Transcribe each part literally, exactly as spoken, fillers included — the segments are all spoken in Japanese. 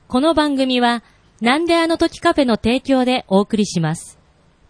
この番組はなんであの時カフェの提供でお送りします。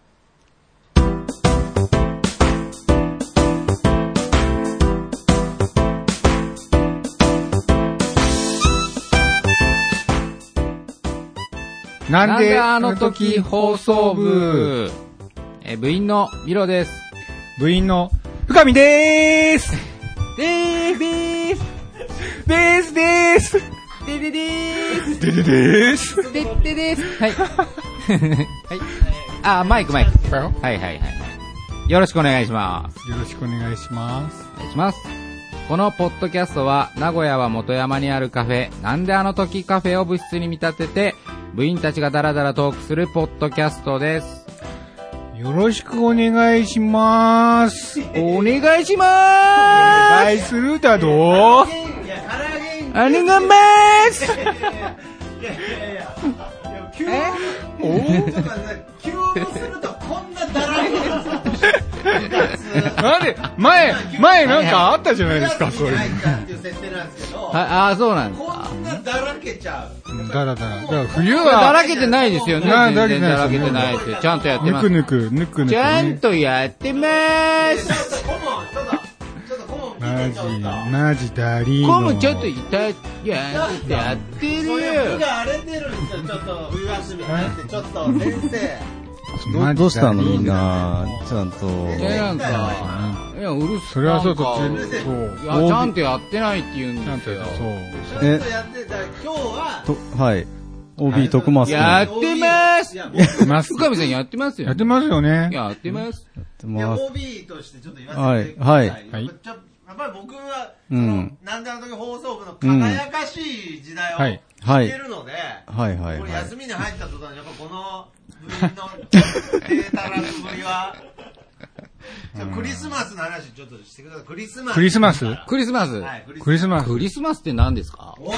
なんであの時放送部、え部員のミロです。 部員の深見でーす。 でーすでーすでーすでーすでででーすでででーすでででーす。はい。はい。あ、マイクマイク。はいはいはい。よろしくお願いします。 よろしくお願いします。 お願いします。このポッドキャストは名古屋は元山にあるカフェなんであの時カフェを部室に見立てて部員たちがダラダラトークするポッドキャストです。 よろしくお願いしまーす。 お願いしまーす。お願いするだどー。お願いまーす。 いやいやいや、急に急にするとこんなだらけるんですか。 なんで前前なんかあったじゃないですか、それ。 っていう設定なんですけど。 ああ、そうなんですか。 こんなだらけちゃう。 だらだら。だから冬はだらけてないですよね。 全然だらけてないですよ。ちゃんとやってます。 ぬくぬくぬくぬく。 ちゃんとやってまーす。 ちょっとコモン、ちょっとちょっとコモンマジ聞いてちょっと。 マジダリーノ。 コモンちょっといたややってるよ。 そういう手が荒れてるんですよ。ちょっと冬休みになってちょっと先生。 ど, どうしたのみんな、ちゃんと。 いや、なんか、いや、うるさい。 それはそうとそう。 いや、ちゃんとやってないって言うんですよ。 そう。 ちゃんとやってたら今日は、 とはい。オービー 徳松君。 やってまーす。 やってます。 深見さんやってますよ。 やってますよね。 やってます。 やっていや、 ます。 オービー としてちょっと言わせてください。 はいはいちょやっぱり僕は、 うそのん、 なんであの時放送部の輝かしい時代をはい知ってるので、 はいはいはい。 これ休みに入った途端にやっぱこの部員の低たらくぶりは、じゃあクリスマスの話ちょっとしてください。クリスマス。 クリスマスクリスマス。 はい、 クリスマス。 クリスマスって何ですか？ おい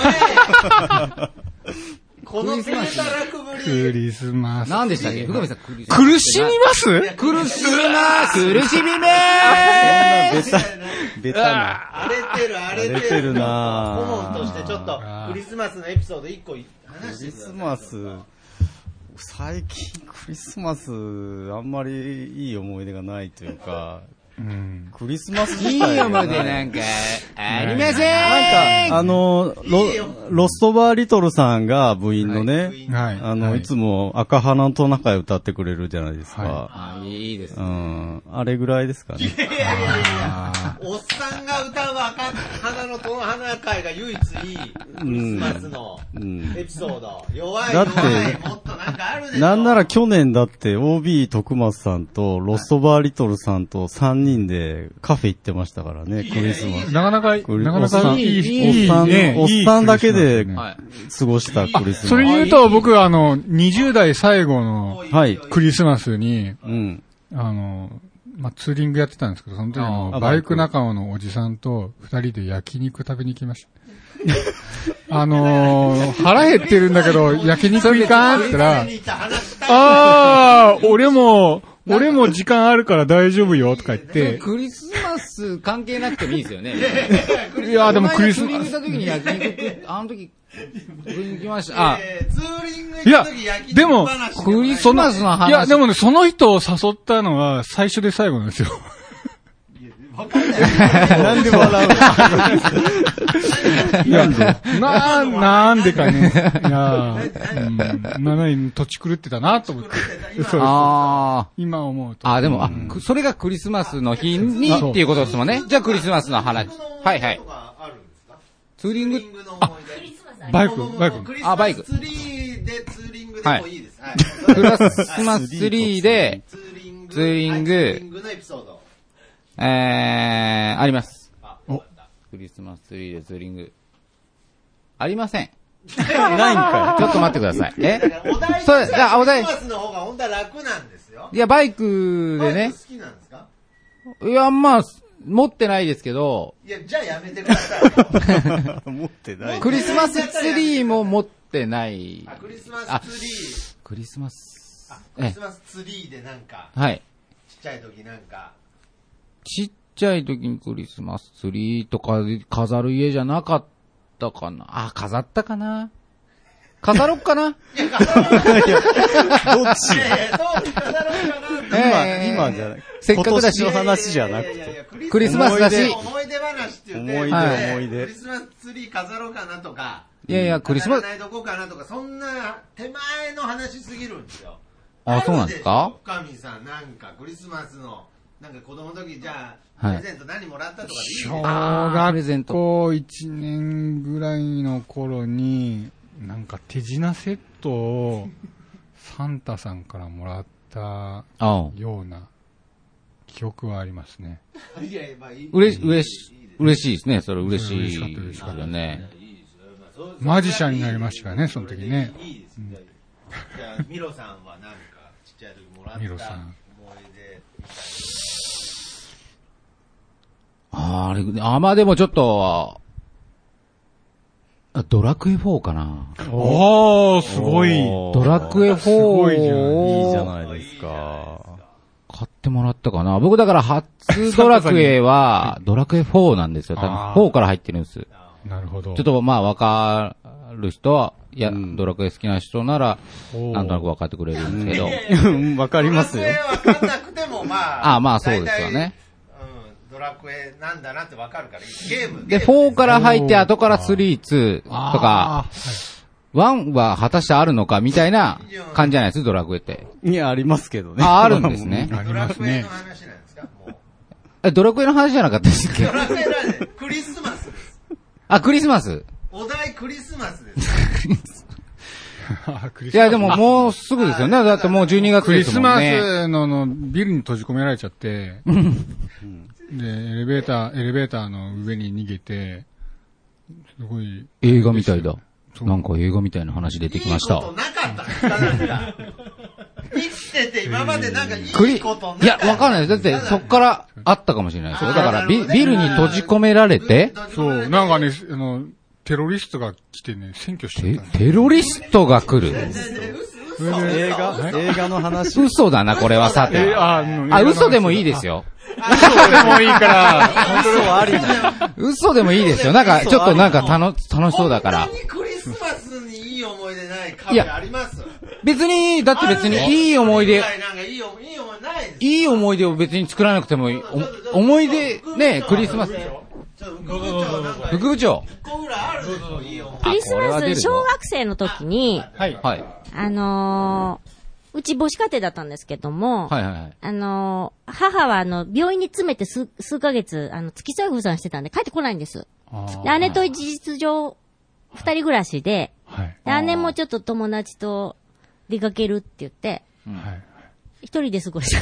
この低たらくぶり。 クリスマス。 何でしたっけ？深見さん、クリスマス。 苦しみます苦しみます苦しみめーすベタな。 荒れてる荒れてる。 荒れてるな顧問としてちょっとクリスマスのエピソードいっこ話してください。 クリスマス、最近クリスマス、あんまりいい思い出がないというか、 うん、 クリスマスいい自体思い出なんかありません。 なんか、あの、ロ、ロストバーリトルさんが部員のね、 はい、 あの、 はい、 いつも赤花と仲良歌ってくれるじゃないですか。 はい、あ、いいですね。 うん。あれぐらいですかね。 いやいやいやいや、おっさんが歌う赤花のこの花会が唯一いいクリスマスのエピソード。うん、弱い弱い。もっとなんかあるでしょ。 なんなら去年だって オービー 徳松さんとロストバーリトルさんとさんにんでカフェ行ってましたからね、クリスマス。 なかなか、なかなかいい、いい、 おっさん、 ね、 おっさんだけで過ごしたクリスマス。 それ言うと僕はあの、にじゅう代最後のはいクリスマスに、 うん、 あの、まあ、ツーリングやってたんですけど、その時のバイク仲間のおじさんと二人で焼肉食べに行きました。あのー、腹減ってるんだけど、焼肉行かんって言ったら、あー、俺も、俺も時間あるから大丈夫よとか言って。 クリスマス関係なくてもいいですよね。 いや、でもクリスマス。 ツーリングした時に焼肉、あの時、行きました。あ、 ツーリング行った時焼肉話。 でも、 クリスマスの話。 いや、でもね、その人を誘ったのは最初で最後なんですよ。 わかんない。 なんで笑うのいや、な、なんでかね。いや、うん、なのに土地狂ってたなと思って。 ああ。 今思うと。 あ、でも、あ、それがクリスマスの日にっていうことですもんね。じゃあクリスマスの話。はいはい。ツーリング、 あ、バイク、バイク。 あ、バイク。 ツリーでツーリングでもいいです。はい。 クリスマスツリーで、ツーリング、ツーリングのエピソード。えー、あります。お、クリスマスツリーでツーリング。ありません。 ないんかい。ちょっと待ってください。えお題それ、あ、お題。 クリスマスの方が本当は楽なんですよ。 いや、バイクでね。 バイク好きなんですか？ いや、まあ、持ってないですけど。 いや、じゃあやめてください。 持ってない。 クリスマスツリーも持ってない。 あ、クリスマスツリー。 クリスマス。 あ、クリスマスツリーでなんか。 はい。 ちっちゃい時なんか。 ちっちゃい時にクリスマスツリーとか飾る家じゃなかったかな。あ、飾ったかな。 飾ろっかな。 いや、飾ろうかな。 どっちいやいや、そう飾ろうかな。 えー今、今じゃない。 せっかくだし今年の話じゃなくて。 いやいやいやクリスマスだし思い出話って言って、 思い出はい思い出クリスマスツリー飾ろうかなとか、 いやいや、クリスマス飾ら、ないとこかなとか、そんな手前の話すぎるんですよ。 あそうなんですか？ 深見さん、なんかクリスマスの、なんか子供の時じゃあ、 はいプレゼント何もらったとかでいいです小あープレゼント学校いちねんぐらいの頃に、なんか手品セットをサンタさんからもらったあような記憶はありますね。 いやいや、まあいい。 うれし、うれし、嬉しいですね。それ嬉し嬉しかったいです嬉しかったよね。 マジシャンになりましたからね、その時ね。 いいです。じゃあ、ミロさんは何かちっちゃい時もらったミロさん思い出みたいあーあれ、あ、まあでもちょっと、あドラクエフォーかな。 おー、すごい。 おードラクエフォーすごいじゃんいいじゃないですか。 買ってもらったかな。僕だから初ドラクエは、ドラクエフォーなんですよ。多分あーフォーから入ってるんです。 なるほど。 ちょっとまあわかる人は、いや、 うんドラクエ好きな人なら、 おーなんとなくわかってくれるんですけど。 うんわかりますよ。 ドラクエわかんなくても、まあ。 あまあそうですよね。 大体うん、ドラクエなんだなってわかるからいい。ゲーム。 で、 ゲームフォーから入って、後からスリー、ツーとか、 あワンは果たしてあるのかみたいな感じじゃないです、ドラクエって。 いや、ありますけどね。 あ、あるんですねー。ありドラますねクエの。話なんですかもう。 え、ドラクエの話じゃなかったですっけドラクエなんで、クリスマスです。 あ、クリスマス。 お題クリスマスです。 あクリいや、でももうすぐですよね。だってもうじゅうにがつクリスマですもんね。 スののビルに閉じ込められちゃって、で、エレベーター、エレベーターの上に逃げて、すごい。 映画みたいだ。 そうなんか映画みたいな話出てきましたいいこと。なかったですかなんか。生きてて今までなんかいクリ、 いことなかった。 いや、わかんないです。だってそっからあったかもしれないですよ。だからビ、ビルに閉じ込められて、 そう、なんかね、あの、テロリストが来てね、占拠しちゃテったんです。 テロリストが来る。 それで映画映画の話。 嘘だな、これはさえて。 あ、のあ、嘘でもいいです。よ。 嘘でもいいから、 嘘ありな。 嘘でもいいですよ。なんか、ちょっとなんか楽、楽しそうだから本。当にクリスマスにいい思い出ないカフェあります別に、だって別にいい思い出、 なんかいい思いいい思いないです。 いい思い出を別に作らなくてもいい。お思い出、ね、クリスマス。 ちょっと副部長なんか副部長。 一個ぐらいあるでしょ、いい思いクリスこれは出るぞマス、小学生の時に、 はい。 はい。 あのー、うち母子家庭だったんですけども、 はいはいはい。 あのー、母はあの、病院に詰めて数、数ヶ月、あの、付き添い婦さんしてたんで帰ってこないんです。 あーで、姉と事実上、二人暮らしで、 はい。 で、姉もちょっと友達と出かけるって言って、 はい。 一人で過ごした。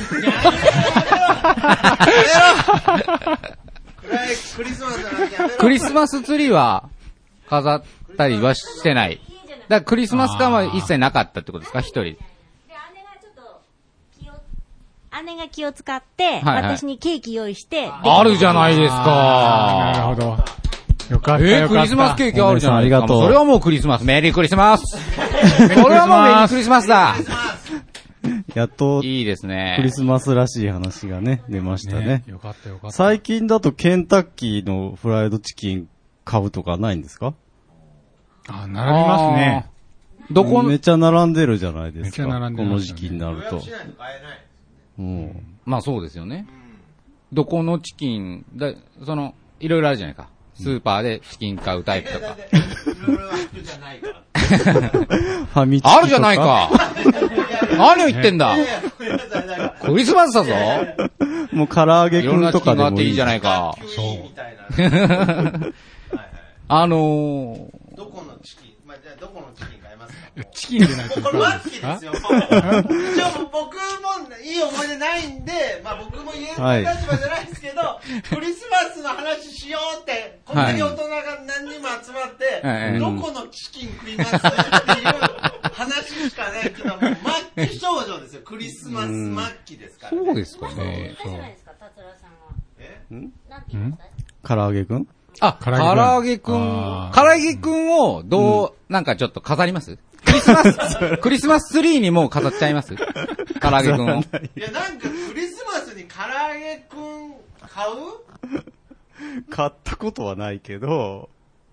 暗いクリスマスなんてやめろ。 クリスマスツリーは飾ったりはしてない。だからクリスマス感は一切なかったってことですか、一人。 で、姉がちょっと気を、姉が気を使って、 はいはい私にケーキ用意して、であるじゃないですか。 なるほど。よかったえー、 よかった。 クリスマスケーキあるじゃないですか。 ありがとうもそれはもうクリスマス。メリークリスマス。それはもうメリークリスマスだ。 やっと、 いいですね。 クリスマスらしい話がね、出ましたねね。。よかったよかった。 最近だとケンタッキーのフライドチキン買うとかないんですか？ あ、並びますね。 あー。どこめっちゃ並んでるじゃないですか。 めっちゃ並んでこのますよね時期になると予約。しないと買えない。 うん。 まあそうですよね。どこのチキン、だ、その、いろいろあるじゃないか。スーパーでチキン買うタイプとか。 いろいろ服じゃないから。 ファミチキとか。 あるじゃないか。何を言ってんだ。 いやごめんなさいなんかクリスマスだぞ。 もう唐揚げいろんなチキくんとかでもンがあっていいじゃないか。 急にみたいな。はいはい。 あのー、 どこのチキン、まあ、じゃあどこのチキン買いますか？ チキンでないとこれマッキーですよ。もう一応僕もいい思い出ないんで、まあ僕も言える立場じゃないですけど、クリスマスの話しようって、こんなに大人が何人も集まって、 はいどこのチキン食いますっていう話しかないけど、もう末期症状ですよ。クリスマス末期ですから、ね。 そうですかね。 あれじゃないですか、達郎さんは。 えなんて言いました唐揚げくんあ、唐唐揚揚げくん。 あー唐揚げくんをどう、なんかちょっと飾りますクリスマス、クリスマスツリーにもう飾っちゃいます唐揚げくんを。 いや、なんかクリスマスに唐揚げくん買う買ったことはないけど、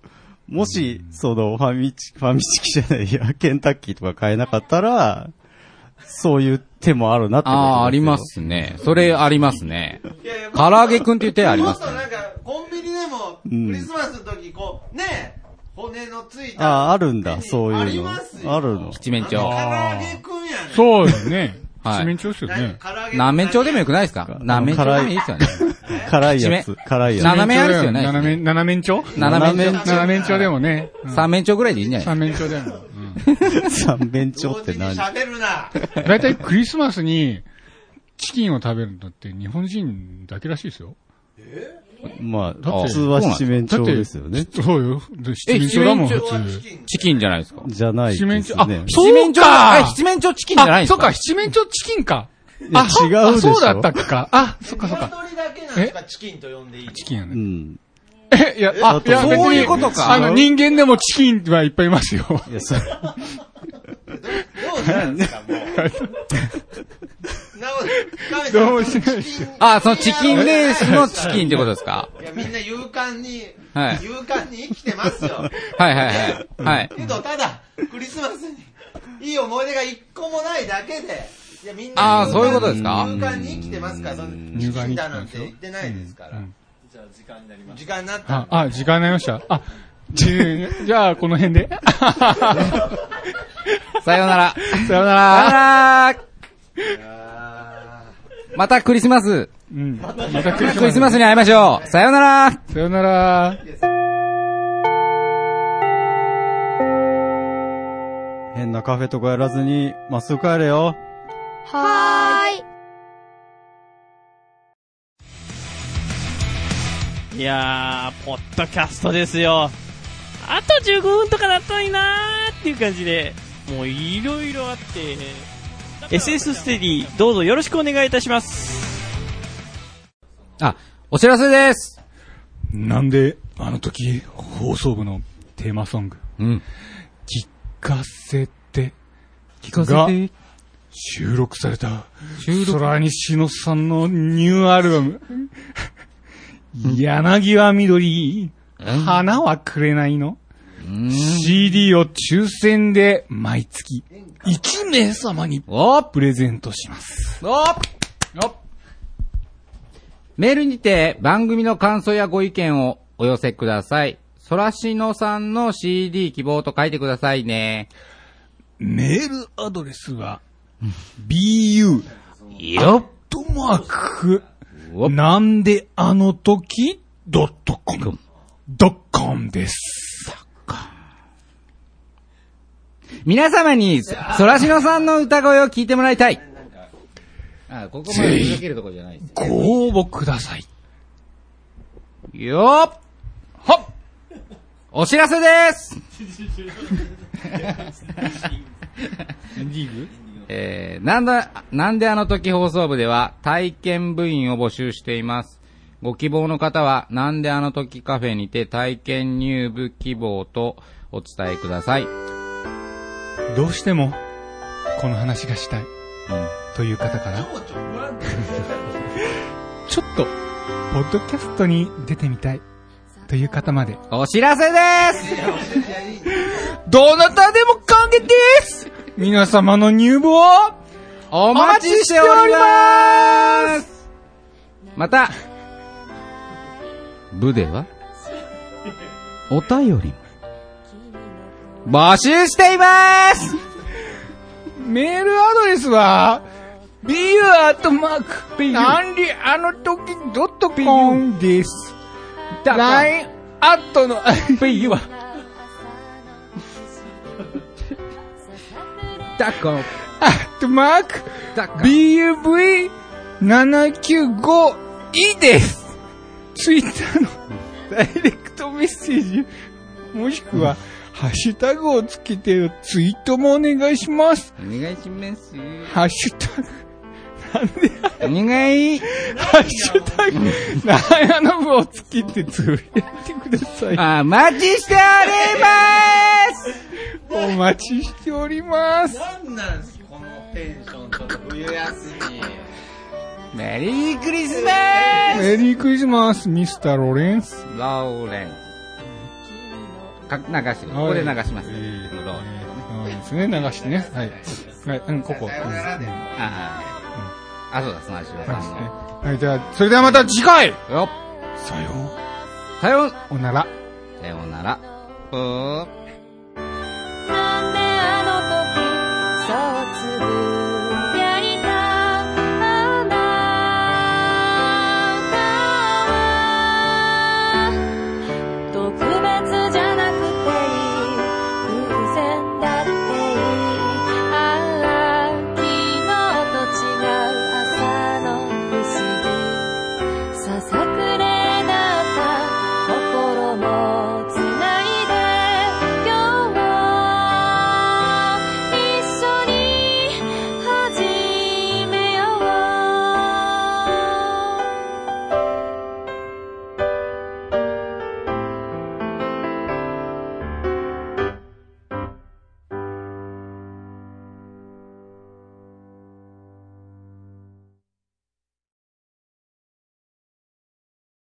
もし、その、ファミチ、ファミチキじゃないや、ケンタッキーとか買えなかったら、そういう手もあるなってことですよ。 ああ、ありますね。それありますね。唐揚げくんっていう手ありますね。 もっとなんか、コンビニでも、クリスマスの時、こう、ね、骨のついた。 ああ、あるんだ、そういうの。 ありますよ。 あるの。 七面鳥。 唐揚げくんやね。 そうですね。 はい七面鳥ですよね。 何面鳥でもよくないですか？何面鳥でもいいですよね。 辛いやつ。辛いやつ。 斜めあるですよね。 斜め、斜面鳥斜面鳥。 斜面鳥でもね。 三面鳥ぐらいでいいんじゃない三面鳥でも。 三面鳥って何？ 喋るな。 だいたいクリスマスにチキンを食べるのって日本人だけらしいですよ。 えまあ、 だって普通は七面鳥ですよね。 そうよ。七面鳥だもん、普通。 チキンじゃないですか。 じゃないですね。 七面鳥、あ、 七そう面鳥、 かえ、七面鳥チキンじゃないんですか？ そうか、七面鳥チキンか。 あ、違うでしょ。 そうだったっけか。あ、そっかそっか。 鶏だけなんですか、チキンと呼んでいい。 チキンやね。 うん。 え、いや、あ、いや、別にそういうことかあの、人間でもチキンはいっぱいいますよ。 いや、それ。 どうしたんですか、もう。 どうしないし。 あ、そのチキンレースのチキンってことですか？ いや、みんな勇敢に、 はい勇敢に生きてますよ。 はいはいはい。はい。 けど、ただ、クリスマスに、いい思い出が一個もないだけで、いや、みんな、 あーそういうことですか？ 勇敢に生きてますから、その、チキンだなんて言ってないですから。 じゃあ時間になりまし時間になったあ、あ、時間になりました。あ、じじゃあ、この辺で。 さようなら。 さようなさようら。 なら。またクリスマス。 うん。またクリクリスマスに会いましょう。さようなら。 さようなら。 変なカフェとかやらずに、まっすぐ帰れよ。 はーい。 いやー、ポッドキャストですよ。あとじゅうごふんとかだったのになーっていう感じで、もういろいろあって、エスエス ステディ、どうぞよろしくお願いいたします。 あ、お知らせです。 なんで、あの時、放送部のテーマソング、 うん。 聞かせて、 聞かがせて。 収録された、 収録空西野さんのニューアルバム、柳は緑、花はくれないの、 うん。 シーディー を抽選で毎月いちめいさまにおプレゼントします。 おメールにて番組の感想やご意見をお寄せください。そらしのさんの シーディー 希望と書いてくださいね。 メールアドレスは ビーユーよっとマークなんであの時ドットコムドッコムです。 皆様にそらしのさんの歌声を聞いてもらいたい。あ、ここまで届けるとこじゃないです。 ご応募ください。 よっはっお知らせですえー、なんだ、なんであの時放送部では体験部員を募集しています。ご希望の方は、なんであの時カフェにて体験入部希望とお伝えください。 どうしてもこの話がしたい、うん、という方からちょっとポッドキャストに出てみたいという方までお知らせですどなたでも歓迎です皆様の入部をお待ちしておりますまた、部ではお便りも募集していますメールアドレスは ビーユー アットマークなんであの時ドットコムです。ライン アットの ビーユー はダコンアットマーク ビーユーブイななきゅうご イ です。ツイッターのダイレクトメッセージもしくはハッシュタグをつけてツイートもお願いします。 お願いします。 ハッシュタグなんでお願いハッシュタグ長野部をつけてつぶやいてください。 お待ちしておりますお待ちしております。 なんなんすこのテンションと冬休み。 メリークリスマスメリークリスマスミスターロレンスローレンか流して、ここで流します。 そうですね、流してね。はい。はい、うん、ここ。うん、ああ、あ、そうだ、その味を。 はい、じゃあ、それではまた次回よっさよう。 さようおなら。 さようなら。うー